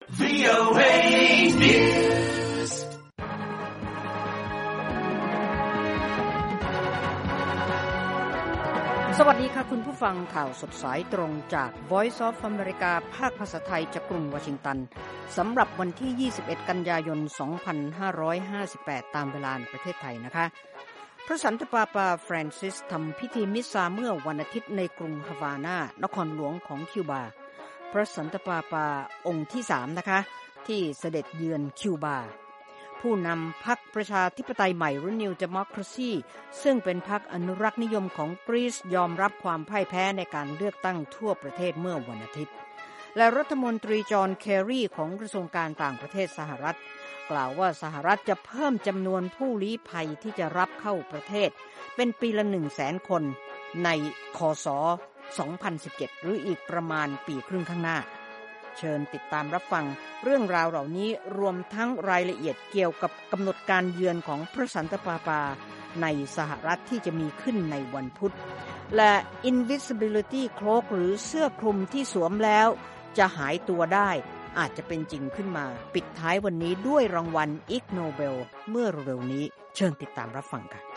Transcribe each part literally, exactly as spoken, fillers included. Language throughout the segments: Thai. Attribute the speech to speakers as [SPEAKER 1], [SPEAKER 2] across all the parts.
[SPEAKER 1] วี โอ เอ News
[SPEAKER 2] สวัสดีค่ะคุณผู้ฟังข่าวสดสายตรงจาก Voice of America ภาคภาษาไทยจากกรุงวอชิงตันสำหรับวันที่ยี่สิบเอ็ดกันยายนสองพันห้าร้อยห้าสิบแปดตามเวลาประเทศไทยนะคะพระสันตะปาปาฟรานซิสทำพิธีมิสซาเมื่อวันอาทิตย์ในกรุงฮาวานานครหลวงของคิวบาพระสันตะปาปาองค์ที่สามนะคะที่เสด็จเยือนคิวบาผู้นำพรรคประชาธิปไตยใหม่หรือ New Democracy ซึ่งเป็นพรรคอนุรักษ์นิยมของกรีซยอมรับความพ่ายแพ้ในการเลือกตั้งทั่วประเทศเมื่อวันอาทิตย์และรัฐมนตรีจอห์น เคอรีของกระทรวงการต่างประเทศสหรัฐกล่าวว่าสหรัฐจะเพิ่มจำนวนผู้ลี้ภัยที่จะรับเข้าประเทศเป็นปีละ หนึ่งแสน คนในคศสองพันสิบเจ็ดหรืออีกประมาณปีครึ่งข้างหน้าเชิญติดตามรับฟังเรื่องราวเหล่านี้รวมทั้งรายละเอียดเกี่ยวกับกำหนดการเยือนของพระสันตะปาปาในสหรัฐที่จะมีขึ้นในวันพุธและ Invisibility Cloak หรือเสื้อคลุมที่สวมแล้วจะหายตัวได้อาจจะเป็นจริงขึ้นมาปิดท้ายวันนี้ด้วยรางวัล Ig Nobel เมื่อเร็วนี้เชิญติดตามรับฟังค่ะ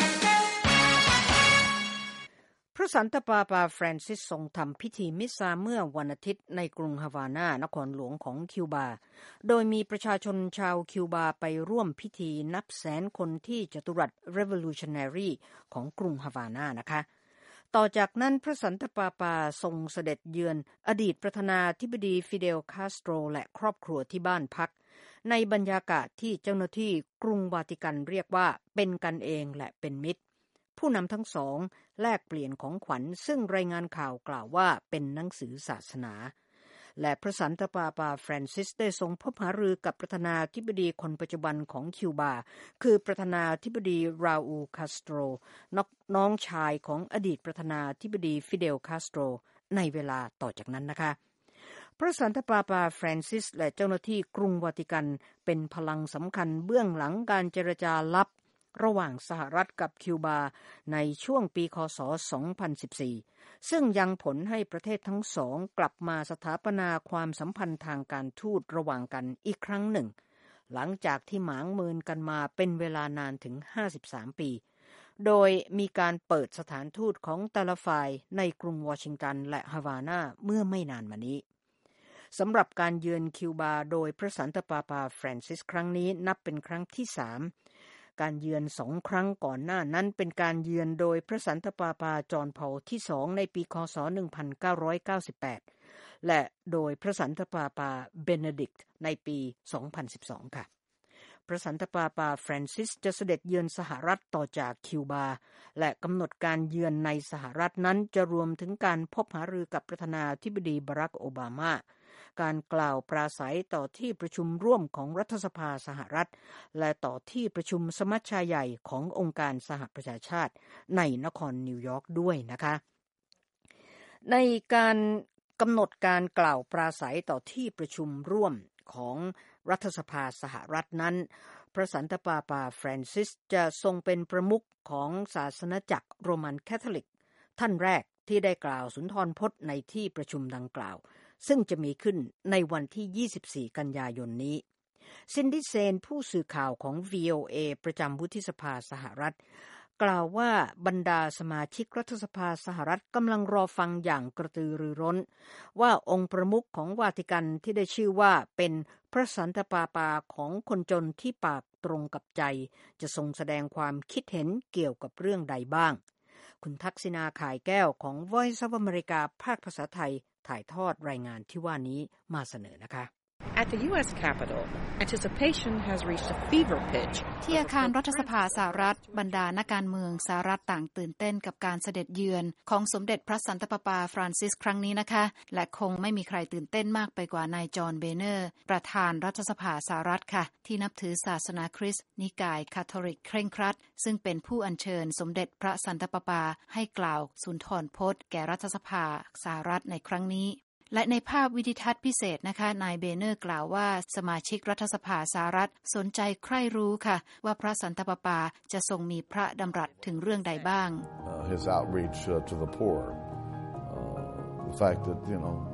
[SPEAKER 2] พระสันตะปาปาฟรานซิสทรงทำพิธีมิสซาเมื่อวันอาทิตย์ในกรุงฮาวานานครหลวงของคิวบาโดยมีประชาชนชาวคิวบาไปร่วมพิธีนับแสนคนที่จัตุรัส Revolutionary ของกรุงฮาวานานะคะต่อจากนั้นพระสันตะปาปาทรงเสด็จเยือนอดีตประธานาธิบดีฟิเดลคาสโตรและครอบครัวที่บ้านพักในบรรยากาศที่เจ้าหน้าที่กรุงวาติกันเรียกว่าเป็นกันเองและเป็นมิตรผู้นำทั้งสองแลกเปลี่ยนของขวัญซึ่งรายงานข่าวกล่าวว่าเป็นหนังสือศาสนาและพระสันตะปาปาฟรานซิสได้ทรงพบหารือกับประธานาธิบดีคนปัจจุบันของคิวบาคือประธานาธิบดีราอูลคาสโตรน้องชายของอดีตประธานาธิบดีฟิเดลคาสโตรในเวลาต่อจากนั้นนะคะพระสันตะปาปาฟรานซิสและเจ้าหน้าที่กรุงวาติกันเป็นพลังสำคัญเบื้องหลังการเจรจาลับระหว่างสหรัฐกับคิวบาในช่วงปีคศสองพันสิบสี่ซึ่งยังผลให้ประเทศทั้งสองกลับมาสถาปนาความสัมพันธ์ทางการทูตระหว่างกันอีกครั้งหนึ่งหลังจากที่หมางเมินกันมาเป็นเวลานานถึงห้าสิบสามปีโดยมีการเปิดสถานทูตของแต่ละฝ่ายในกรุงวอชิงตันและฮาวานาเมื่อไม่นานมานี้สำหรับการเยือนคิวบาโดยพระสันตะปาปาฟรานซิสครั้งนี้นับเป็นครั้งที่สามการเยือนสองครั้งก่อนหน้านั้นเป็นการเยือนโดยพระสันตะปาปาจอห์นพอลที่สองในปีคศหนึ่งพันเก้าร้อยเก้าสิบแปดและโดยพระสันตะปาปาเบเนดิกต์ในปีสองพันสิบสองค่ะพระสันตะปาปาฟรานซิสจะเสด็จเยือนสหรัฐต่อจากคิวบาและกำหนดการเยือนในสหรัฐนั้นจะรวมถึงการพบหารือกับประธานาธิบดีบารักโอบามาการกล่าวปราศัยต่อที่ประชุมร่วมของรัฐสภาสหรัฐและต่อที่ประชุมสมัชชาใหญ่ขององค์การสหประชาชาติในนครนิวยอร์กด้วยนะคะในการกำหนดการกล่าวปราศัยต่อที่ประชุมร่วมของรัฐสภาสหรัฐนั้นพระสันตะปาปาฟรานซิสจะทรงเป็นประมุขของศาสนจักรโรมันคาทอลิกท่านแรกที่ได้กล่าวสุนทรพจน์ในที่ประชุมดังกล่าวซึ่งจะมีขึ้นในวันที่ยี่สิบสี่กันยายนนี้ซินดี้เซนผู้สื่อข่าวของ วี โอ เอ ประจำวุฒิสภาสหรัฐกล่าวว่าบรรดาสมาชิกรัฐสภาสหรัฐกำลังรอฟังอย่างกระตือรือร้นว่าองค์ประมุขของวาติกันที่ได้ชื่อว่าเป็นพระสันตะปาปาของคนจนที่ปากตรงกับใจจะทรงแสดงความคิดเห็นเกี่ยวกับเรื่องใดบ้างคุณทักษิณาข่ายแก้วของ Voice of America ภาคภาษาไทยถ่ายทอดรายงานที่ว่านี้มาเสนอนะคะ
[SPEAKER 3] At the ยู เอส Capitol, anticipation has reached a fever pitch.
[SPEAKER 4] ที่อาคารรัฐสภาสหรัฐบรรดานักการเมืองสหรัฐต่างตื่นเต้นกับการเสด็จเยือนของสมเด็จพระสันตะปาปาฟรานซิสครั้งนี้นะคะและคงไม่มีใครตื่นเต้นมากไปกว่านายจอห์นเบเนอร์ประธานรัฐสภาสหรัฐค่ะที่นับถือศาสนาคริสต์นิกายคาทอลิกเคร่งครัดซึ่งเป็นผู้อัญเชิญสมเด็จพระสันตะปาปาให้กล่าวสุนทรพจน์แก่รัฐสภาสหรัฐในครั้งนี้และในภาพวิดิทัศน์พิเศษนะคะนายเบเนอร์กล่าวว่าสมาชิกรัฐสภาสหรัฐสนใจใคร่รู้ค่ะว่าพระสันตะปาปาจะทรงมีพระดำรัสถึงเรื่องใดบ้าง
[SPEAKER 5] uh, his outreach uh, to the poor uh, the fact that you know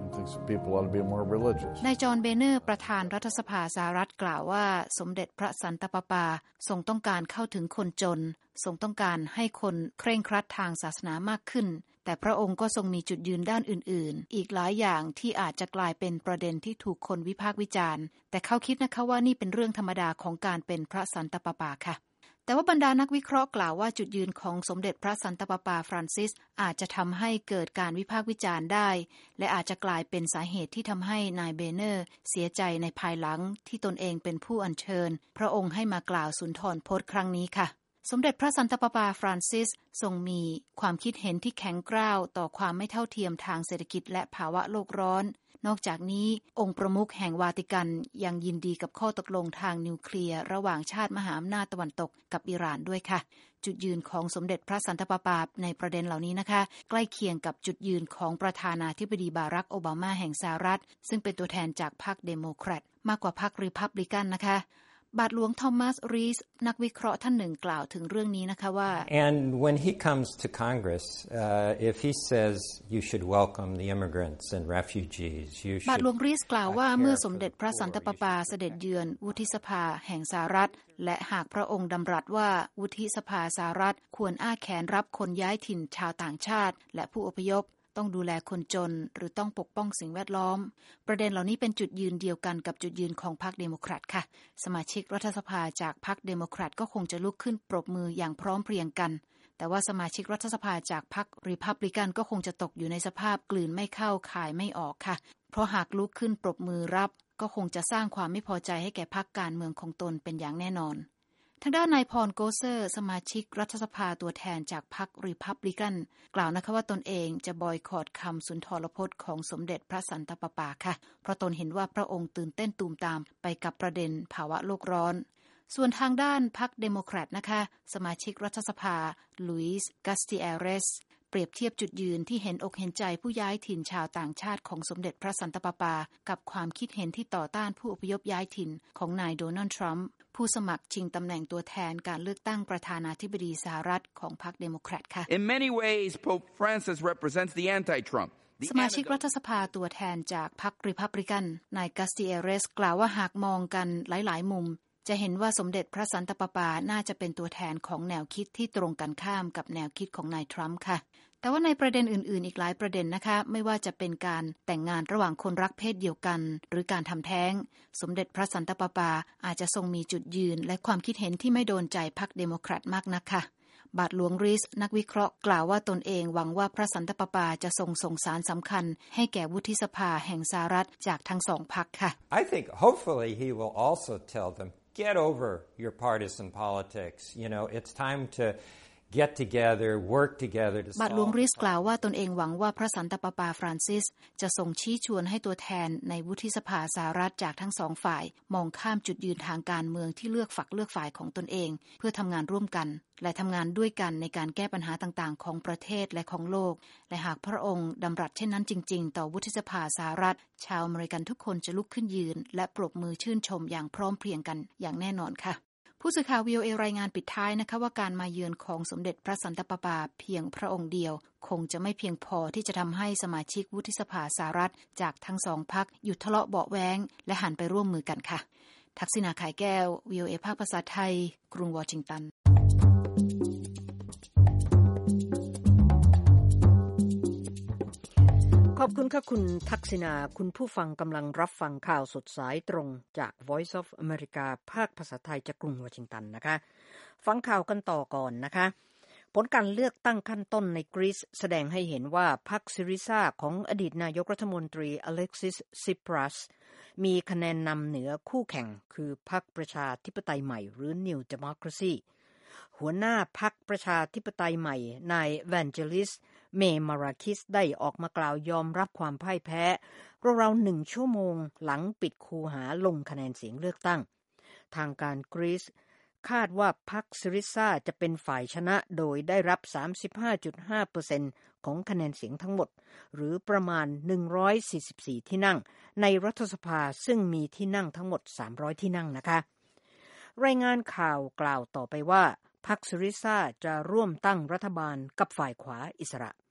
[SPEAKER 5] thinks people ought to be more religious.
[SPEAKER 4] นายจอห์นเบเนอร์ประธานรัฐสภาสหรัฐกล่าวว่าสมเด็จพระสันตะปาปาทรงต้องการเข้าถึงคนจนทรงต้องการให้คนเคร่งครัดทางศาสนามากขึ้นแต่พระองค์ก็ทรงมีจุดยืนด้านอื่นๆอีกหลายอย่างที่อาจจะกลายเป็นประเด็นที่ถูกคนวิพากษ์วิจารณ์แต่เขาคิดนะคะว่านี่เป็นเรื่องธรรมดาของการเป็นพระสันตะปาปาค่ะแต่ว่าบรรดานักวิเคราะห์กล่าวว่าจุดยืนของสมเด็จพระสันตะปาปาฟรานซิสอาจจะทำให้เกิดการวิพากษ์วิจารณ์ได้และอาจจะกลายเป็นสาเหตุที่ทำให้นายเบเนอร์เสียใจในภายหลังที่ตนเองเป็นผู้อัญเชิญพระองค์ให้มากล่าวสุนทรพจน์ครั้งนี้ค่ะสมเด็จพระสันตะปาปาฟรานซิสทรงมีความคิดเห็นที่แข็งกร้าวต่อความไม่เท่าเทียมทางเศรษฐกิจและภาวะโลกร้อนนอกจากนี้องค์ประมุขแห่งวาติกันยังยินดีกับข้อตกลงทางนิวเคลียร์ระหว่างชาติมหาอำนาจตะวันตกกับอิหร่านด้วยค่ะจุดยืนของสมเด็จพระสันตะปาปาในประเด็นเหล่านี้นะคะใกล้เคียงกับจุดยืนของประธานาธิบดีบารักโอบามาแห่งสหรัฐซึ่งเป็นตัวแทนจากพรรคเดโมแครตมากกว่าพรรครีพับลิกันนะคะบาทหลวงทอมัสรีสนักวิเคราะห์ท่านหนึ่งกล่าวถึงเรื่องนี้นะคะว่า
[SPEAKER 6] And when he comes to Congress uh, if he says you should welcome the immigrants and refugees you should
[SPEAKER 4] บาทหลวงรีสกล่าวว่าเมื่อสมเด็จพระสันตะปาปาเสด็จเยือนวุฒิสภาแห่งสหรัฐและหากพระองค์ดำรัสว่าวุฒิสภาสหรัฐควรอ้าแขนรับคนย้ายถิ่นชาวต่างชาติและผู้อพยพต้องดูแลคนจนหรือต้องปกป้องสิ่งแวดล้อมประเด็นเหล่านี้เป็นจุดยืนเดียวกันกับจุดยืนของพรรคเดโมแครตค่ะสมาชิกรัฐสภาจากพรรคเดโมแครตก็คงจะลุกขึ้นปรบมืออย่างพร้อมเพรียงกันแต่ว่าสมาชิกรัฐสภาจากพรรครีพับลิกันก็คงจะตกอยู่ในสภาพกลืนไม่เข้าคายไม่ออกค่ะเพราะหากลุกขึ้นปรบมือรับก็คงจะสร้างความไม่พอใจให้แก่พรรคการเมืองของตนเป็นอย่างแน่นอนทางด้านนายพรโกเซอร์สมาชิกรัฐสภาตัวแทนจากพรรครีพับลิกันกล่าวนะคะว่าตนเองจะบอยคอตคำสุนทรพจน์ของสมเด็จพระสันตะปาปาค่ะเพราะตนเห็นว่าพระองค์ตื่นเต้นตูมตามไปกับประเด็นภาวะโลกร้อนส่วนทางด้านพรรคเดโมแครตนะคะสมาชิกรัฐสภาลุยส์กัสติเอเรสเปรียบเทียบจุดยืนที่เห็นอกเห็นใจผู้ย้ายถิ่นชาวต่างชาติของสมเด็จพระสันตะปาปากับความคิดเห็นที่ต่อต้านผู้อพยพย้ายถิ่นของนายโดนัลด์ทรัมป์ผู้สมัครชิงตำแหน่งตัวแทนการเลือกตั้งประธานาธิบดีสหรัฐของพรรคเดโมแครตค่ะ
[SPEAKER 7] In many ways, Pope Francis represents the anti-Trump.
[SPEAKER 4] สมาชิกรัฐสภาตัวแทนจากพรรครีพับลิกันนายกัสติเอเรสกล่าวว่าหากมองกันหลายๆมุมจะเห็นว่าสมเด็จพระสันตะปาปาน่าจะเป็นตัวแทนของแนวคิดที่ตรงกันข้ามกับแนวคิดของนายทรัมป์ค่ะแต่ว่าในประเด็นอื่นๆอีกหลายประเด็นนะคะไม่ว่าจะเป็นการแต่งงานระหว่างคนรักเพศเดียวกันหรือการทำแท้งสมเด็จพระสันตะปาปาอาจจะทรงมีจุดยืนและความคิดเห็นที่ไม่โดนใจพรรคเดโมแครตมากนักค่ะบาทหลวงรีสนักวิเคราะห์กล่าวว่าตนเองหวังว่าพระสันตะปาปาจะทรงส่งสารสำคัญให้แก่วุฒิสภาแห่งสหรัฐจากทั้งสองพรรคค่ะ
[SPEAKER 6] I think hopefully he will also tell them get over your partisan politics you know it's time to get together work together to
[SPEAKER 4] บาทหลวงริสกล่าวว่าตนเองหวังว่าพระสันตะปาปาฟรานซิสจะทรงชี้ชวนให้ตัวแทนในวุฒิสภาสหรัฐจากทั้งสองฝ่ายมองข้ามจุดยืนทางการเมืองที่เลือกฝักเลือกฝ่ายของตนเองเพื่อทำงานร่วมกันและทำงานด้วยกันในการแก้ปัญหาต่างๆของประเทศและของโลกและหากพระองค์ดำรัสเช่นนั้นจริงๆต่อวุฒิสภาสหรัฐชาวอเมริกันทุกคนจะลุกขึ้นยืนและปรบมือชื่นชมอย่างพร้อมเพรียงกันอย่างแน่นอนค่ะผู้สื่อข่าว วี โอ เอ รายงานปิดท้ายนะคะว่าการมาเยือนของสมเด็จพระสันตะปาปาเพียงพระองค์เดียวคงจะไม่เพียงพอที่จะทำให้สมาชิกวุฒิสภาสหรัฐจากทั้งสองพรรคหยุดทะเลาะเบาะแว้งและหันไปร่วมมือกันค่ะทักษิณาขายแก้ว วี โอ เอ ภาคภาษาไทยกรุงวอชิงตัน
[SPEAKER 2] ขอบคุณค่ะคุณทักษิณาคุณผู้ฟังกำลังรับฟังข่าวสดสายตรงจาก Voice of America ภาคภาษาไทยจากกรุงวอชิงตันนะคะฟังข่าวกันต่อก่อนนะคะผลการเลือกตั้งขั้นต้นในกรีซแสดงให้เห็นว่าพรรคซิริซาของอดีตนายกรัฐมนตรีอเล็กซิสซิปรัสมีคะแนนนำเหนือคู่แข่งคือพรรคประชาธิปไตยใหม่หรือ New Democracy หัวหน้าพรรคประชาธิปไตยใหม่นายแวนเจลิสเมมาราคิสได้ออกมากล่าวยอมรับความพ่ายแพ้ราวๆหนึ่งชั่วโมงหลังปิดคูหาลงคะแนนเสียงเลือกตั้งทางการกรีซคาดว่าพรรคซิริซาจะเป็นฝ่ายชนะโดยได้รับ สามสิบห้าจุดห้าเปอร์เซ็นต์ ของคะแนนเสียงทั้งหมดหรือประมาณหนึ่งร้อยสี่สิบสี่ที่นั่งในรัฐสภาซึ่งมีที่นั่งทั้งหมดสามร้อยที่นั่งนะคะรายงานข่าวกล่าวต่อไปว่าพรรคซิริซาจะร่วมตั้งรัฐบาลกับฝ่ายขวาอิสระ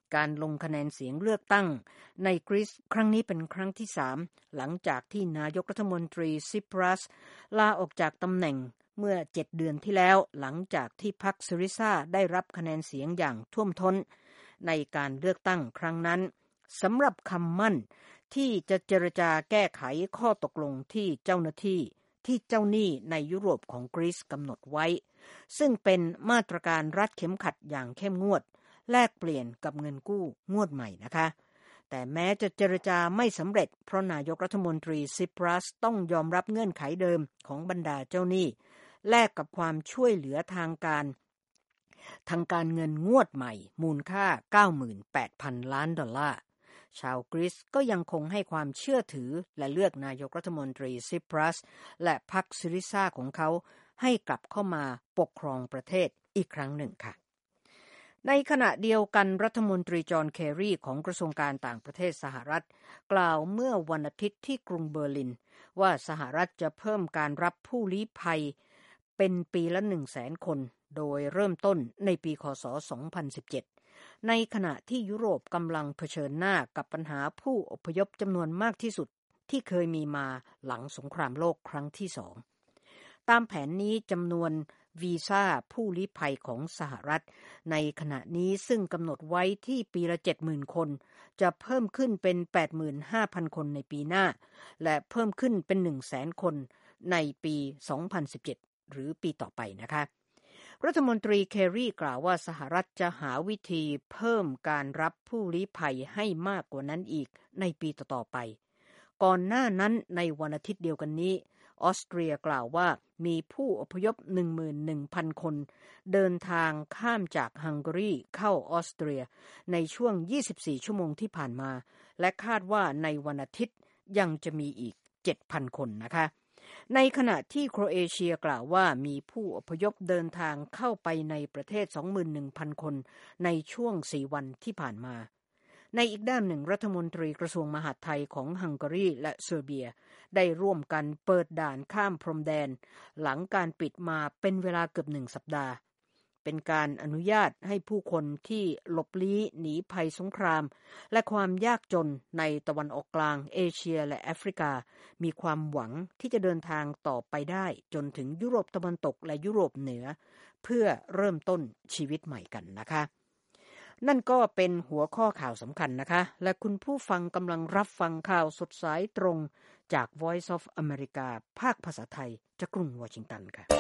[SPEAKER 2] การลงคะแนนเสียงเลือกตั้งในกรีซครั้งนี้เป็นครั้งที่สามหลังจากที่นายกรัฐมนตรีซิปรัสลาออกจากตำแหน่งเมื่อเจ็ดเดือนที่แล้วหลังจากที่พรรคซิริซาได้รับคะแนนเสียงอย่างท่วมท้นในการเลือกตั้งครั้งนั้นสำหรับคำมั่นที่จะเจรจาแก้ไขข้อตกลงที่เจ้าหน้าที่ที่เจ้าหนี้ในยุโรปของกรีซกำหนดไว้ซึ่งเป็นมาตรการรัดเข็มขัดอย่างเข้มงวดแลกเปลี่ยนกับเงินกู้งวดใหม่นะคะแต่แม้จะเจรจาไม่สำเร็จเพราะนายกรัฐมนตรีซิปรัสต้องยอมรับเงื่อนไขเดิมของบรรดาเจ้าหนี้แลกกับความช่วยเหลือทางการทางการเงินงวดใหม่มูลค่า เก้าหมื่นแปดพัน ล้านดอลลาร์ชาวกรีซก็ยังคงให้ความเชื่อถือและเลือกนายกรัฐมนตรีซิปรัสและพรรคซิริซาของเขาให้กลับเข้ามาปกครองประเทศอีกครั้งหนึ่งค่ะในขณะเดียวกันรัฐมนตรีจอห์นเครีของกระทรวงการต่างประเทศสหรัฐกล่าวเมื่อวันอาทิตย์ที่กรุงเบอร์ลินว่าสหรัฐจะเพิ่มการรับผู้ลี้ภัยเป็นปีละ หนึ่งแสน คนโดยเริ่มต้นในปีคศสองพันสิบเจ็ดในขณะที่ยุโรปกำลังเผชิญหน้ากับปัญหาผู้อพยพจำนวนมากที่สุดที่เคยมีมาหลังสงครามโลกครั้งที่สองตามแผนนี้จำนวนวีซ่าผู้ลี้ภัยของสหรัฐในขณะนี้ซึ่งกำหนดไว้ที่ปีละ เจ็ดหมื่น คนจะเพิ่มขึ้นเป็น แปดหมื่นห้าพัน คนในปีหน้าและเพิ่มขึ้นเป็น หนึ่งแสน คนในปีสองพันสิบเจ็ดหรือปีต่อไปนะคะรัฐมนตรีเครีกล่าวว่าสหรัฐจะหาวิธีเพิ่มการรับผู้ลี้ภัยให้มากกว่านั้นอีกในปีต่อๆไปก่อนหน้านั้นในวันอาทิตย์เดียวกันนี้ออสเตรียกล่าวว่ามีผู้อพยพ หนึ่งหมื่นหนึ่งพัน คนเดินทางข้ามจากฮังการีเข้าออสเตรียในช่วงยี่สิบสี่ชั่วโมงที่ผ่านมาและคาดว่าในวันอาทิตย์ยังจะมีอีก เจ็ดพัน คนนะคะในขณะที่โครเอเชียกล่าวว่ามีผู้อพยพเดินทางเข้าไปในประเทศ สองหมื่นหนึ่งพัน คนในช่วงสี่วันที่ผ่านมาในอีกด้านหนึ่งรัฐมนตรีกระทรวงมหาดไทยของฮังการีและเซอร์เบียได้ร่วมกันเปิดด่านข้ามพรมแดนหลังการปิดมาเป็นเวลาเกือบหนึ่งสัปดาห์เป็นการอนุญาตให้ผู้คนที่หลบลี้หนีภัยสงครามและความยากจนในตะวันออกกลางเอเชียและแอฟริกามีความหวังที่จะเดินทางต่อไปได้จนถึงยุโรปตะวันตกและยุโรปเหนือเพื่อเริ่มต้นชีวิตใหม่กันนะคะนั่นก็เป็นหัวข้อข่าวสำคัญนะคะและคุณผู้ฟังกำลังรับฟังข่าวสดสายตรงจาก Voice of America ภาคภาษาไทยจากกรุงวอชิงตันค่ะ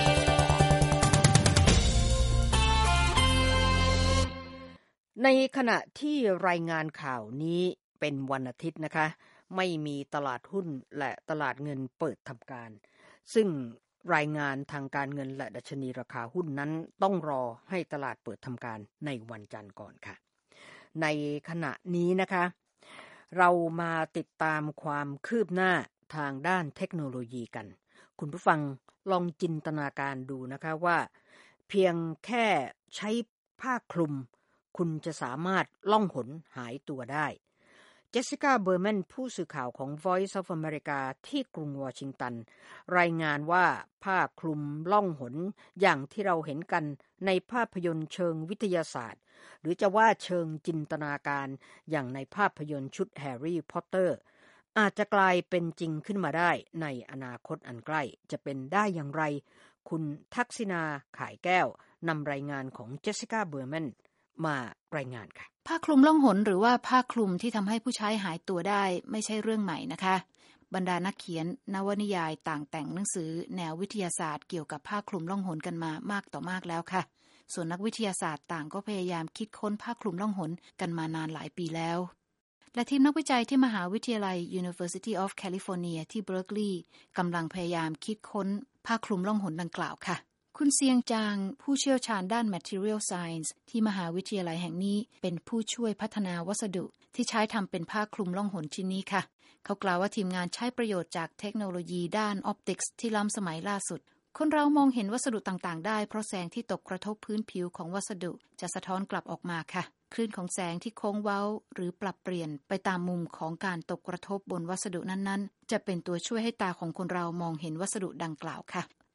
[SPEAKER 2] ในขณะที่รายงานข่าวนี้เป็นวันอาทิตย์นะคะไม่มีตลาดหุ้นและตลาดเงินเปิดทำการซึ่งรายงานทางการเงินและดัชนีราคาหุ้นนั้นต้องรอให้ตลาดเปิดทำการในวันจันทร์ก่อนค่ะในขณะนี้นะคะเรามาติดตามความคืบหน้าทางด้านเทคโนโลยีกันคุณผู้ฟังลองจินตนาการดูนะคะว่าเพียงแค่ใช้ผ้าคลุมคุณจะสามารถล่องหนหายตัวได้เจสสิก้าเบอร์แมนผู้สื่อข่าวของ Voice of America ที่กรุงวอชิงตันรายงานว่าผ้าคลุมล่องหนอย่างที่เราเห็นกันในภาพยนตร์เชิงวิทยาศาสตร์หรือจะว่าเชิงจินตนาการอย่างในภาพยนตร์ชุดแฮร์รี่พอตเตอร์อาจจะกลายเป็นจริงขึ้นมาได้ในอนาคตอันใกล้จะเป็นได้อย่างไรคุณทักษิณาข่ายแก้วนำรายงานของเจสสิก้าเบอร์แมนมารายงานค่ะ
[SPEAKER 4] ผ้าคลุมล่องหนหรือว่าผ้าคลุมที่ทำให้ผู้ใช้หายตัวได้ไม่ใช่เรื่องใหม่นะคะบรรดานักเขียนนวนิยายต่างแต่งหนังสือแนววิทยาศาสตร์เกี่ยวกับผ้าคลุมล่องหนกันมามากต่อมากแล้วค่ะส่วนนักวิทยาศาสตร์ต่างก็พยายามคิดค้นผ้าคลุมล่องหนกันมานานหลายปีแล้วและทีมนักวิจัยที่มหาวิทยาลัย University of California ที่เบิร์กลีย์กำลังพยายามคิดค้นผ้าคลุมล่องหนดังกล่าวค่ะคุณเซียงจางผู้เชี่ยวชาญด้าน Material Science ที่มหาวิทยาลัยแห่งนี้เป็นผู้ช่วยพัฒนาวัสดุที่ใช้ทำเป็นผ้าคลุมล่องหนชิ้นนี้ค่ะเขากล่าวว่าทีมงานใช้ประโยชน์จากเทคโนโลยีด้านออปติกส์ที่ล้ำสมัยล่าสุดคนเรามองเห็นวัสดุต่างๆได้เพราะแสงที่ตกกระทบพื้นผิวของวัสดุจะสะท้อนกลับออกมาค่ะคลื่นของแสงที่โค้งเว้าหรือปรับเปลี่ยนไปตามมุมของการตกกระทบบนวัสดุนั้นๆจะเป็นตัวช่วยให้ตาของคนเรามองเห็นวัสดุดังกล่าวค่ะ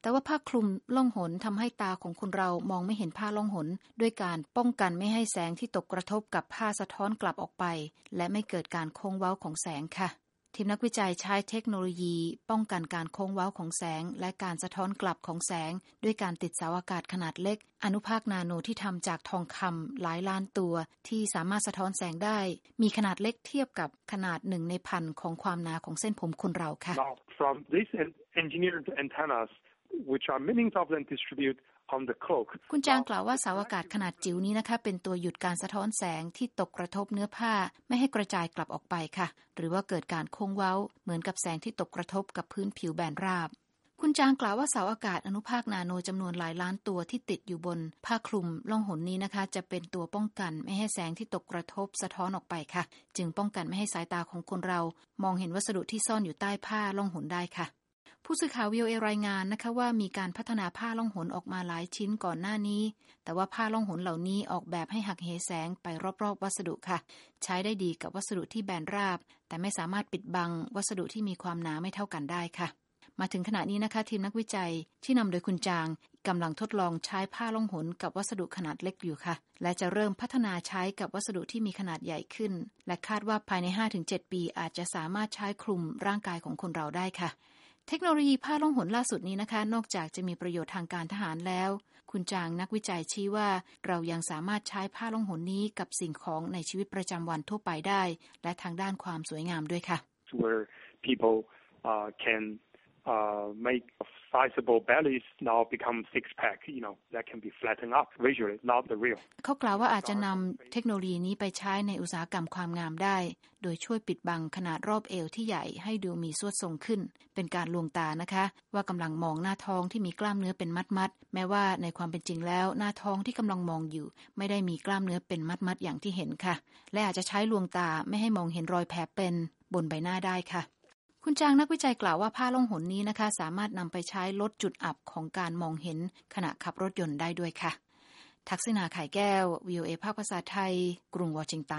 [SPEAKER 4] แต่ว่าผ้าคลุมล่องหนทำให้ตาของคนเรามองไม่เห็นผ้าล่องหนด้วยการป้องกันไม่ให้แสงที่ตกกระทบกับผ้าสะท้อนกลับออกไปและไม่เกิดการโค้งเว้าของแสงค่ะทีมนักวิจัยใช้เทคโนโลยีป้องกันการโค้งเว้าของแสงและการสะท้อนกลับของแสงด้วยการติดเสาอากาศขนาดเล็กอนุภาคนาโนที่ทำจากทองคำหลายล้านตัวที่สามารถสะท้อนแสงได้มีขนาดเล็กเทียบกับขนาดหนึ่งในพันของความหนาของเส้นผมคนเราค่ะ
[SPEAKER 8] Now, from these engineered antennas, which are millions of them distribute on the cloak.
[SPEAKER 4] คุณจางกล่าวว่าเสาอากาศขนาดจิ๋วนี้นะคะเป็นตัวหยุดการสะท้อนแสงที่ตกกระทบเนื้อผ้าไม่ให้กระจายกลับออกไปค่ะหรือว่าเกิดการโค้งเว้าเหมือนกับแสงที่ตกกระทบกับพื้นผิวแบนราบคุณจางกล่าวว่าเสาอากาศอนุภาคนาโนจำนวนหลายล้านตัวที่ติดอยู่บนผ้าคลุมล่องหนนี้นะคะจะเป็นตัวป้องกันไม่ให้แสงที่ตกกระทบสะท้อนออกไปค่ะจึงป้องกันไม่ให้สายตาของคนเรามองเห็นวัสดุที่ซ่อนอยู่ใต้ผ้าล่องหนได้ค่ะผู้สื่อข่าว วี โอ เอ รายงานนะคะว่ามีการพัฒนาผ้าล่องหนออกมาหลายชิ้นก่อนหน้านี้แต่ว่าผ้าล่องหนเหล่านี้ออกแบบให้หักเหแสงไปรอบๆวัสดุค่ะใช้ได้ดีกับวัสดุที่แบนราบแต่ไม่สามารถปิดบังวัสดุที่มีความหนาไม่เท่ากันได้ค่ะมาถึงขณะนี้นะคะทีมนักวิจัยที่นำโดยคุณจางกำลังทดลองใช้ผ้าล่องหนกับวัสดุขนาดเล็กอยู่ค่ะและจะเริ่มพัฒนาใช้กับวัสดุที่มีขนาดใหญ่ขึ้นและคาดว่าภายใน ห้าถึงเจ็ด ปีอาจจะสามารถใช้คลุมร่างกายของคนเราได้ค่ะเทคโนโลยีผ้าล่องหนล่าสุดนี้นะคะนอกจากจะมีประโยชน์ทางการทหารแล้วคุณจางนักวิจัยชี้ว่าเรายังสามารถใช้ผ้าล่องหนนี้กับสิ่งของในชีวิตประจำวันทั่วไปได้และทางด้านความสวยงามด้วยค่ะ
[SPEAKER 8] Where people uh, can uh, make sizable bellies now become six pack, you know, that can be flattened up visually, not the real.
[SPEAKER 4] เขากล่าวว่าอาจจะนำเทคโนโลยีนี้ไปใช้ในอุตสาหกรรมความงามได้โดยช่วยปิดบังขนาดรอบเอวที่ใหญ่ให้ดูมีสวดทรงขึ้นเป็นการลวงตานะคะว่ากำลังมองหน้าท้องที่มีกล้ามเนื้อเป็นมัดๆแม้ว่าในความเป็นจริงแล้วหน้าท้องที่กำลังมองอยู่ไม่ได้มีกล้ามเนื้อเป็นมัดๆอย่างที่เห็นค่ะและอาจจะใช้ลวงตาไม่ให้มองเห็นรอยแผลเป็นบนใบหน้าได้ค่ะคุณจางนักวิจัยกล่าวว่าผ้าล่องหนนี้นะคะสามารถนำไปใช้ลดจุดอับของการมองเห็นขณะขับรถยนต์ได้ด้วยค่ะทักษิณาไข่แก้ว วี โอ เอ ภาคภาษาไทยกรุงวอชิงตัน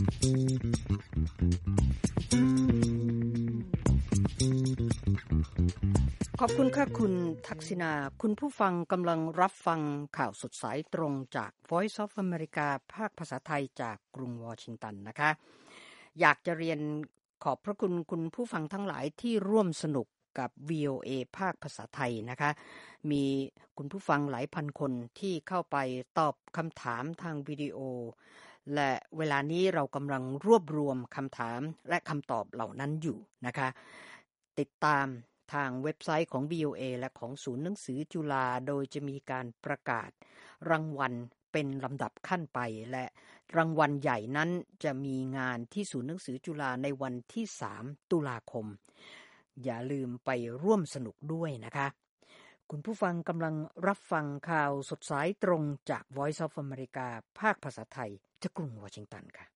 [SPEAKER 2] ขอบคุณค่ะคุณทักษิณาคุณผู้ฟังกำลังรับฟังข่าวสดสายตรงจาก Voice of America ภาคภาษาไทยจากกรุงวอชิงตันนะคะอยากจะเรียนขอบพระคุณคุณผู้ฟังทั้งหลายที่ร่วมสนุกกับ วี โอ เอ ภาคภาษาไทยนะคะมีคุณผู้ฟังหลายพันคนที่เข้าไปตอบคำถามทางวิดีโอและเวลานี้เรากำลังรวบรวมคำถามและคำตอบเหล่านั้นอยู่นะคะติดตามทางเว็บไซต์ของ วี โอ เอ และของศูนย์หนังสือจุฬาโดยจะมีการประกาศรางวัลเป็นลำดับขั้นไปและรางวัลใหญ่นั้นจะมีงานที่ศูนย์หนังสือจุฬาในวันที่สามตุลาคมอย่าลืมไปร่วมสนุกด้วยนะคะคุณผู้ฟังกำลังรับฟังข่าวสดสายตรงจาก Voice of America ภาคภาษาไทยจากกรุงวอชิงตันค่ะ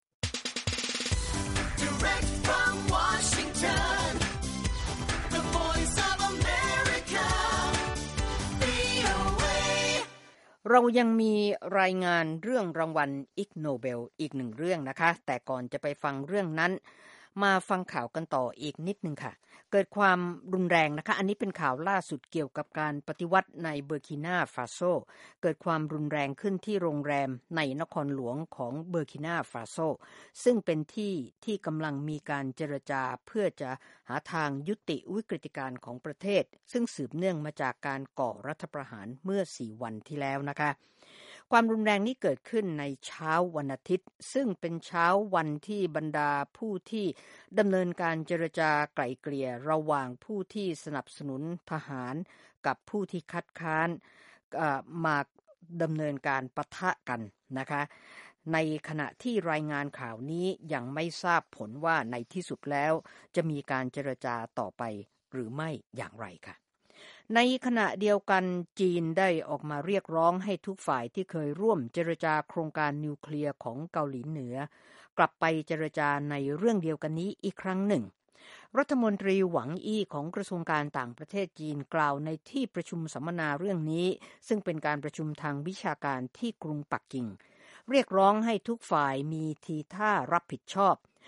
[SPEAKER 1] Direct from Washington, the Voice of America, วี โอ เอ
[SPEAKER 2] เรายังมีรายงานเรื่องรางวัลอิกโนเบลอีกหนึ่งเรื่องนะคะแต่ก่อนจะไปฟังเรื่องนั้นมาฟังข่าวกันต่ออีกนิดนึงค่ะเกิดความรุนแรงนะคะอันนี้เป็นข่าวล่าสุดเกี่ยวกับการปฏิวัติในเบอร์กินาฟาโซเกิดความรุนแรงขึ้นที่โรงแรมในนครหลวงของเบอร์กินาฟาโซซึ่งเป็นที่ที่กำลังมีการเจรจาเพื่อจะหาทางยุติวิกฤตการณ์ของประเทศซึ่งสืบเนื่องมาจากการก่อรัฐประหารเมื่อสี่วันที่แล้วนะคะความรุนแรงนี้เกิดขึ้นในเช้าวันอาทิตย์ซึ่งเป็นเช้าวันที่บรรดาผู้ที่ดำเนินการเจรจาไกล่เกลี่ยระหว่างผู้ที่สนับสนุนทหารกับผู้ที่คัดค้านมาดำเนินการปะทะกันนะคะในขณะที่รายงานข่าวนี้ยังไม่ทราบผลว่าในที่สุดแล้วจะมีการเจรจาต่อไปหรือไม่อย่างไรค่ะในขณะเดียวกันจีนได้ออกมาเรียกร้องให้ทุกฝ่ายที่เคยร่วมเจรจาโครงการนิวเคลียร์ของเกาหลีเหนือกลับไปเจรจาในเรื่องเดียวกันนี้อีกครั้งหนึ่งรัฐมนตรีหวังอี้ของกระทรวงการต่างประเทศจีนกล่าวในที่ประชุมสัมมนาเรื่องนี้ซึ่งเป็นการประชุมทางวิชาการที่กรุงปักกิ่งเรียกร้องให้ทุกฝ่ายมีทีท่ารับผิดชอบ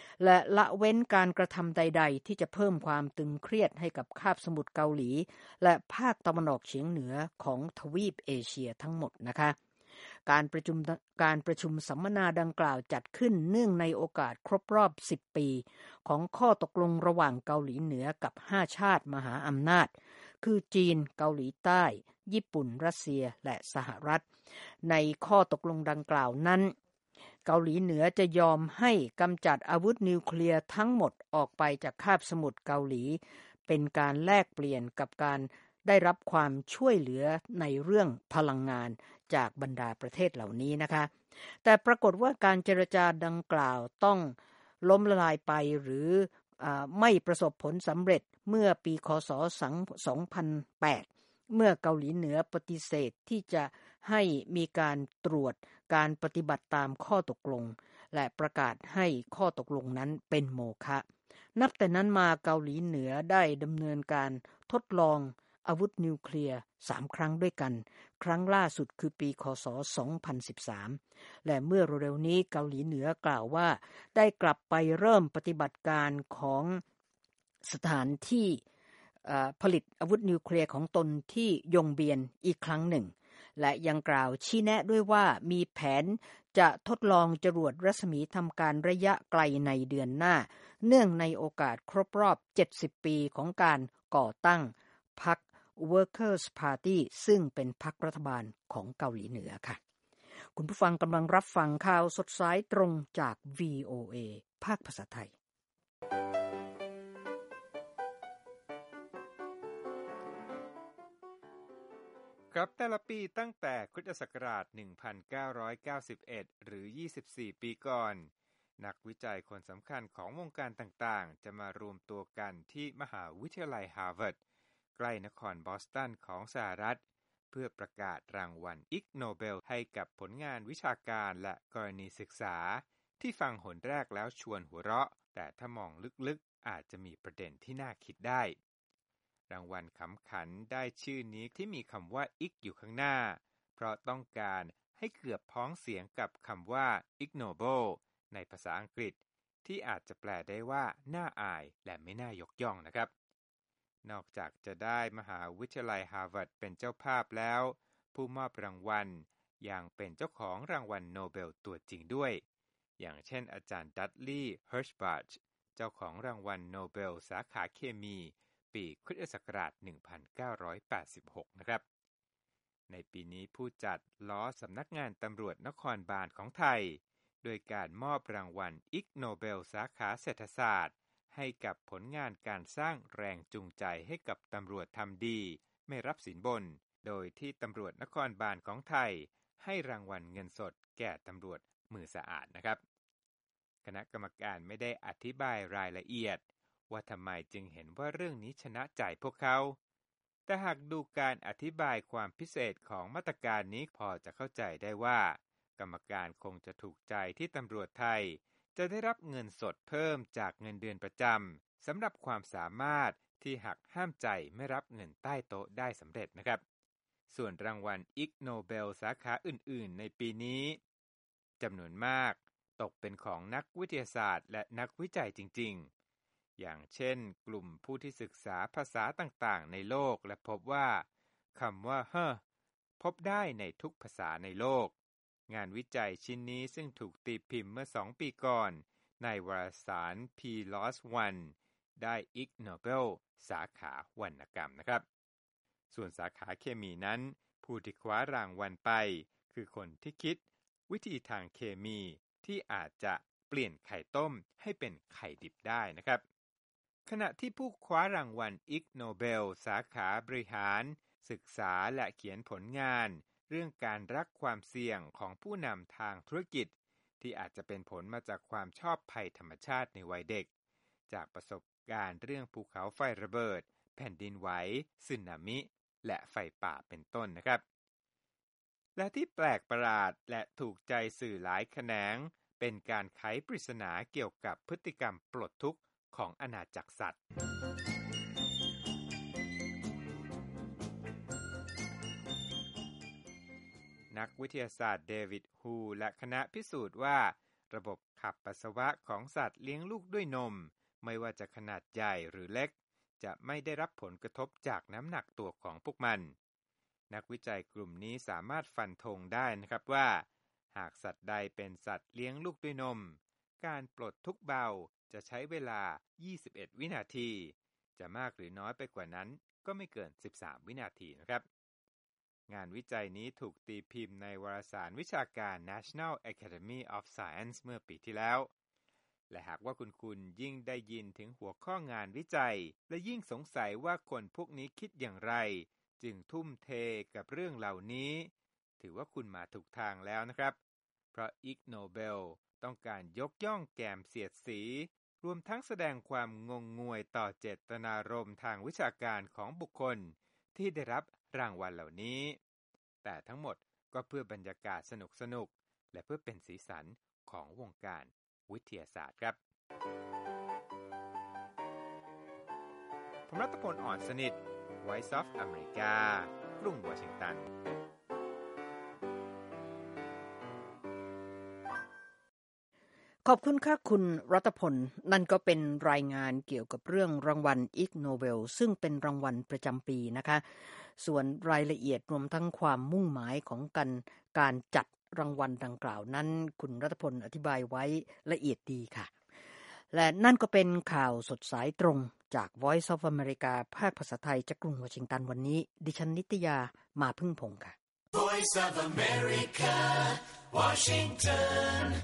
[SPEAKER 2] และละเว้นการกระทำใดๆที่จะเพิ่มความตึงเครียดให้กับคาบสมุทรเกาหลีและภาคตะวันออกเฉียงเหนือของทวีปเอเชียทั้งหมดนะคะการประชุมการประชุมสัมมนาดังกล่าวจัดขึ้นเนื่องในโอกาสครบรอบสิบปีของข้อตกลงระหว่างเกาหลีเหนือกับห้าชาติมหาอำนาจคือจีนเกาหลีใต้ญี่ปุ่นรัสเซียและสหรัฐในข้อตกลงดังกล่าวนั้นเกาหลีเหนือจะยอมให้กำจัดอาวุธนิวเคลียร์ทั้งหมดออกไปจากคาบสมุทรเกาหลีเป็นการแลกเปลี่ยนกับการได้รับความช่วยเหลือในเรื่องพลังงานจากบรรดาประเทศเหล่านี้นะคะแต่ปรากฏว่าการเจรจาดังกล่าวต้องล้มละลายไปหรืออ่าไม่ประสบผลสำเร็จเมื่อปีคศสองพันแปดเมื่อเกาหลีเหนือปฏิเสธที่จะให้มีการตรวจการปฏิบัติตามข้อตกลงและประกาศให้ข้อตกลงนั้นเป็นโมฆะนับแต่นั้นมาเกาหลีเหนือได้ดำเนินการทดลองอาวุธนิวเคลียร์สามครั้งด้วยกันครั้งล่าสุดคือปีคศสองพันสิบสามและเมื่อเร็วๆนี้เกาหลีเหนือกล่าวว่าได้กลับไปเริ่มปฏิบัติการของสถานที่ผลิตอาวุธนิวเคลียร์ของตนที่ยงเบียนอีกครั้งหนึ่งและยังกล่าวชี้แนะด้วยว่ามีแผนจะทดลองจรวดรัศมีทำการระยะไกลในเดือนหน้าเนื่องในโอกาสครบรอบเจ็ดสิบปีของการก่อตั้งพรรค Workers' Party ซึ่งเป็นพรรครัฐบาลของเกาหลีเหนือค่ะคุณผู้ฟังกำลังรับฟังข่าวสดสายตรงจาก วี โอ เอ ภาคภาษาไทย
[SPEAKER 9] ครับแต่ละปีตั้งแต่คริสตศักราชหนึ่งพันเก้าร้อยเก้าสิบเอ็ดหรือยี่สิบสี่ปีก่อนนักวิจัยคนสำคัญของวงการต่างๆจะมารวมตัวกันที่มหาวิทยาลัยฮาร์วาร์ดใกล้นครบอสตันของสหรัฐเพื่อประกาศรางวัลอิกโนเบลให้กับผลงานวิชาการและกรณีศึกษาที่ฟังหนแรกแล้วชวนหัวเราะแต่ถ้ามองลึกๆอาจจะมีประเด็นที่น่าคิดได้รางวัลขำขันได้ชื่อนี้ที่มีคำว่าอิกอยู่ข้างหน้าเพราะต้องการให้เกือบพ้องเสียงกับคำว่า ignoble ในภาษาอังกฤษที่อาจจะแปลได้ว่าน่าอายและไม่น่ายกย่องนะครับนอกจากจะได้มหาวิทยาลัยฮาร์วาร์ดเป็นเจ้าภาพแล้วผู้มอบรางวัลยังเป็นเจ้าของรางวัลโนเบลตัวจริงด้วยอย่างเช่นอาจารย์ดัตลีย์ เฮิร์ชบาร์ชเจ้าของรางวัลโนเบลสาขาเคมีปีคริสตศักราชหนึ่งพันเก้าร้อยแปดสิบหกนะครับในปีนี้ผู้จัดล้อสำนักงานตำรวจนครบาลของไทยโดยการมอบรางวัลอิกโนเบลสาขาเศรษฐศาสตร์ให้กับผลงานการสร้างแรงจูงใจให้กับตำรวจทำดีไม่รับสินบนโดยที่ตำรวจนครบาลของไทยให้รางวัลเงินสดแก่ตำรวจมือสะอาดนะครับคณะกรรมการไม่ได้อธิบายรายละเอียดว่าทำไมจึงเห็นว่าเรื่องนี้ชนะใจพวกเขาแต่หากดูการอธิบายความพิเศษของมาตรการนี้พอจะเข้าใจได้ว่ากรรมการคงจะถูกใจที่ตำรวจไทยจะได้รับเงินสดเพิ่มจากเงินเดือนประจำสำหรับความสามารถที่หักห้ามใจไม่รับเงินใต้โต๊ะได้สำเร็จนะครับส่วนรางวัลอิกโนเบลสาขาอื่นๆในปีนี้จำนวนมากตกเป็นของนักวิทยาศาสตร์และนักวิจัยจริงๆอย่างเช่นกลุ่มผู้ที่ศึกษาภาษาต่างๆในโลกและพบว่าคำว่าเฮ้อพบได้ในทุกภาษาในโลกงานวิจัยชิ้นนี้ซึ่งถูกตีพิมพ์เมื่อสองปีก่อนในวารสาร พี ลอส วัน ได้อิกโนเบลสาขาวรรณกรรมนะครับส่วนสาขาเคมีนั้นผู้ที่คว้ารางวัลไปคือคนที่คิดวิธีทางเคมีที่อาจจะเปลี่ยนไข่ต้มให้เป็นไข่ดิบได้นะครับขณะที่ผู้คว้ารางวัลอิกโนเบลสาขาบริหารศึกษาและเขียนผลงานเรื่องการรักความเสี่ยงของผู้นำทางธุรกิจที่อาจจะเป็นผลมาจากความชอบภัยธรรมชาติในวัยเด็กจากประสบการณ์เรื่องภูเขาไฟระเบิดแผ่นดินไหวสึนามิและไฟป่าเป็นต้นนะครับและที่แปลกประหลาดและถูกใจสื่อหลายแขนงเป็นการไขปริศนาเกี่ยวกับพฤติกรรมปลดทุกข์ของอาณาจักรสัตว์นักวิทยาศาสตร์เดวิดฮูและคณะพิสูจน์ว่าระบบไขขับปัสสาวะของสัตว์เลี้ยงลูกด้วยนมไม่ว่าจะขนาดใหญ่หรือเล็กจะไม่ได้รับผลกระทบจากน้ำหนักตัวของพวกมันนักวิจัยกลุ่มนี้สามารถฟันธงได้นะครับว่าหากสัตว์ใดเป็นสัตว์เลี้ยงลูกด้วยนมการปลดทุกเบาจะใช้เวลายี่สิบเอ็ดวินาทีจะมากหรือน้อยไปกว่านั้นก็ไม่เกินสิบสามวินาทีนะครับงานวิจัยนี้ถูกตีพิมพ์ในวารสารวิชาการ National Academy of Science เมื่อปีที่แล้วและหากว่าคุณคุณยิ่งได้ยินถึงหัวข้องานวิจัยและยิ่งสงสัยว่าคนพวกนี้คิดอย่างไรจึงทุ่มเทกับเรื่องเหล่านี้ถือว่าคุณมาถูกทางแล้วนะครับเพราะอิกโนเบลต้องการยกย่องแกมเสียดสีรวมทั้งแสดงความงงงวยต่อเจตนารมณ์ทางวิชาการของบุคคลที่ได้รับรางวัลเหล่านี้แต่ทั้งหมดก็เพื่อบรรยากาศสนุกๆและเพื่อเป็นสีสันของวงการวิทยาศาสตร์ครับผมรัตพล อ่อนสนิท Voice of America กรุงวอชิงตัน
[SPEAKER 2] ขอบคุณค่ะคุณรัตพลนั่นก็เป็นรายงานเกี่ยวกับเรื่องรางวัลอิกโนเบลซึ่งเป็นรางวัลประจำปีนะคะส่วนรายละเอียดรวมทั้งความมุ่งหมายของการการจัดรางวัลดังกล่าวนั้นคุณรัตพลอธิบายไว้ละเอียดดีค่ะและนั่นก็เป็นข่าวสดสายตรงจาก Voice of America ภาคภาษาไทยจากกรุงวอชิงตันวันนี้ดิฉันนิตยามาพึ่งพงษ์ค่ะ
[SPEAKER 1] Voice of America Washington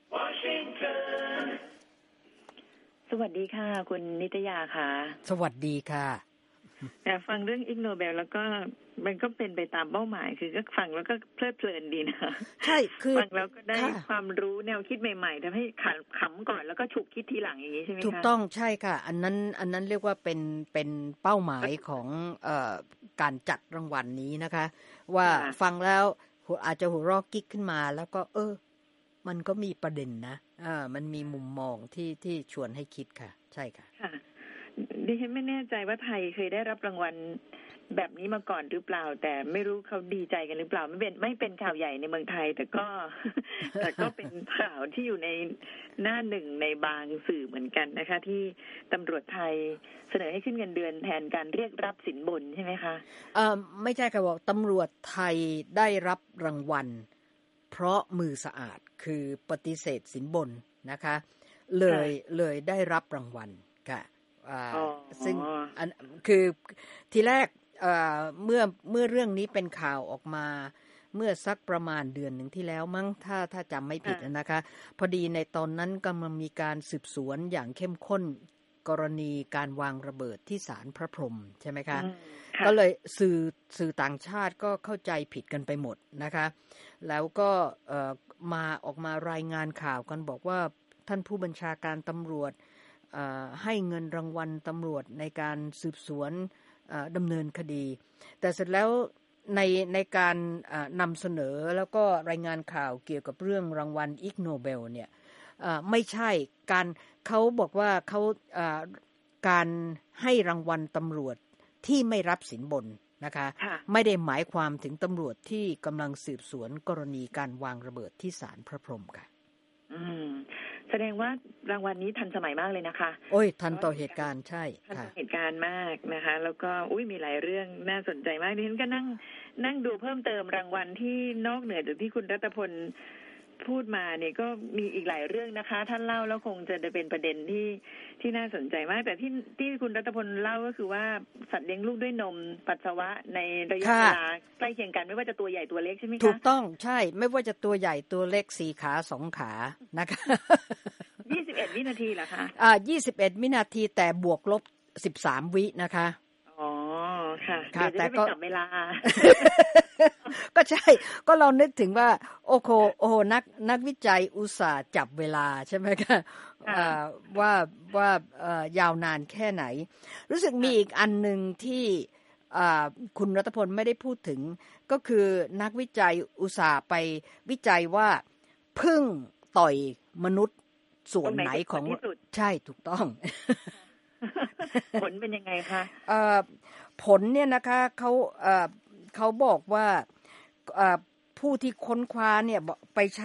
[SPEAKER 1] Washington
[SPEAKER 10] สวัสดีค่ะคุณนิตยาค่ะ
[SPEAKER 2] สวัสดีค่ะ
[SPEAKER 10] แต่ฟังเรื่องอิกโนเบลแล้วก็มันก็เป็นไปตามเป้าหมายคือก็ฟังแล้วก็เพลิดเพลินดีนะ
[SPEAKER 2] ใช่คือ
[SPEAKER 10] ฟังแล้วก็ได้ความรู้แนวคิดใหม่ๆทำให้ขำก่อนแล้วก็ฉุกคิดทีหลังอย่างนี้ใช่ไหมคะ
[SPEAKER 2] ถูกต้องใช่ค่ะอันนั้นอันนั้นเรียกว่าเป็นเป็นเป้าหมายของเอ่อการจัดรางวัลนี้นะคะว่าฟังแล้วอาจจะหัวเราะกิ๊กขึ้นมาแล้วก็เออมันก็มีประเด็นนะอ่ามันมีมุมมองที่ที่ชวนให้คิดค่ะใช่ค่ะ
[SPEAKER 10] ค่ะดิฉันไม่แน่ใจว่าไทยเคยได้รับรางวัลแบบนี้มาก่อนหรือเปล่าแต่ไม่รู้เขาดีใจกันหรือเปล่าไม่เป็นไม่เป็นข่าวใหญ่ในเมืองไทยแต่ก็ แต่ก็เป็นข่าวที่อยู่ในหน้าหนึ่งในบางสื่อเหมือนกันนะคะที่ตำรวจไทยเสนอให้ขึ้นเงินเดือนแทนการเรียกรับสินบนใช่ไหมคะ
[SPEAKER 2] เอ่อไม่ใช่ค่ะบอกตำรวจไทยได้รับรางวัลเพราะมือสะอาดคือปฏิเสธสินบนนะคะเลยเลยได้รับรางวัลค่ะซึ่งคือทีแรกเอ่อเมื่อเมื่อเรื่องนี้เป็นข่าวออกมาเมื่อสักประมาณเดือนหนึ่งที่แล้วมั้งถ้าถ้าจำไม่ผิดนะคะพอดีในตอนนั้นกำลังมีการสืบสวนอย่างเข้มข้นกรณีการวางระเบิดที่ศาลพระพรหมใช่ไหมคะก็เลยสื่อสื่อต่างชาติก็เข้าใจผิดกันไปหมดนะคะแล้วก็เอ่อมาออกมารายงานข่าวกันบอกว่าท่านผู้บัญชาการตำรวจให้เงินรางวัลตำรวจในการสืบสวนดำเนินคดีแต่เสร็จแล้วในในการนำเสนอแล้วก็รายงานข่าวเกี่ยวกับเรื่องรางวัลอิกโนเบลเนี่ยไม่ใช่การเขาบอกว่าเขาการให้รางวัลตำรวจที่ไม่รับสินบนนะคะไม่ได้หมายความถึงตำรวจที่กำลังสืบสวนกรณีการวางระเบิดที่ศาลพระพรหมค่ะ
[SPEAKER 10] อืมแสดงว่ารางวัลนี้ทันสมัยมากเลยนะคะ
[SPEAKER 2] โอ้ยทันต่อเหตุการณ์ใช่
[SPEAKER 10] ทันต่อเหตุการณ์มากนะคะแล้วก็อุ้ยมีหลายเรื่องน่าสนใจมากดิฉันก็นั่งนั่งดูเพิ่มเติมรางวัลที่นอกเหนือจากที่คุณรัตพลพูดมาเนี่ยก็มีอีกหลายเรื่องนะคะท่านเล่าแล้วคงจะเป็นประเด็นที่ที่น่าสนใจมากแต่ที่ที่คุณรัตพลเล่าก็คือว่าสัตว์เลี้ยงลูกด้วยนมปัสสาวะในระยะเวลาใกล้เคียงกันไม่ว่าจะตัวใหญ่ตัวเล็กใช่ไหมคะ
[SPEAKER 2] ถูกต้องใช่ไม่ว่าจะตัวใหญ่ตัวเล็กสี่ขาสองขานะคะ
[SPEAKER 10] ยี่สิบเอ็ดวินาทีเหรอคะ
[SPEAKER 2] อ่ายี่สิบเอ็ดวินาทีแต่บวกลบสิบสามวินะคะ
[SPEAKER 10] อ๋อค่ะเดี๋ยวจะได้ไปจับเวลา
[SPEAKER 2] ก็ใช่ก็เรานึกถึงว่าโอ้โหโอ้โหนักนักวิจัยอุตส่าห์จับเวลาใช่ไหมคะว่าว่าเอ่อยาวนานแค่ไหนรู้สึกมีอีกอันนึงที่คุณรัตพลไม่ได้พูดถึงก็คือนักวิจัยอุตส่าห์ไปวิจัยว่าผึ้งต่อยมนุษย์ส่วนไหนของใช่ถูกต้อง
[SPEAKER 10] ผลเป็นยังไงคะ
[SPEAKER 2] เอ่อผลเนี่ยนะคะเขาเอ่อเขาบอกว่าผู้ที่ค้นคว้าเนี่ยไปใช้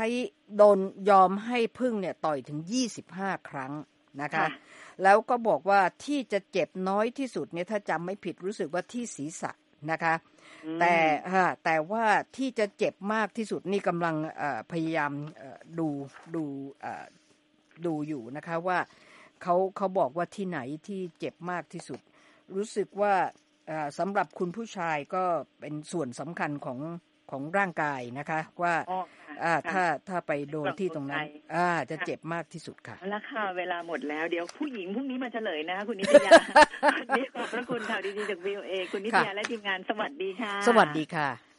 [SPEAKER 2] โดนยอมให้พึ่งเนี่ยต่อยถึงยี่สิบห้าครั้งนะคะแล้วก็บอกว่าที่จะเจ็บน้อยที่สุดเนี่ยถ้าจำไม่ผิดรู้สึกว่าที่ศีรษะนะคะแต่แต่ว่าที่จะเจ็บมากที่สุดนี่กำลังพยายามดูดูดูอยู่นะคะว่าเขาเขาบอกว่าที่ไหนที่เจ็บมากที่สุดรู้สึกว่าสำหรับคุณผู้ชายก็เป็นส่วนสำคัญของของร่างกายนะคะว่าถ้าถ้าไปโดนที่ตรงนั้นจะเจ็บมากที่สุดค่ะ
[SPEAKER 10] แล้วค่ะเวลาหมดแล้วเดี๋ยวผู้หญิงพรุ่งนี้มาเฉลยนะคะคุณนิตยาวันนี้ขอบพระคุณข่าวดีๆจาก วี โอ เอ คุณนิตยาและทีมงานสวัสดีค่ะ
[SPEAKER 2] สวัสดีค่ะ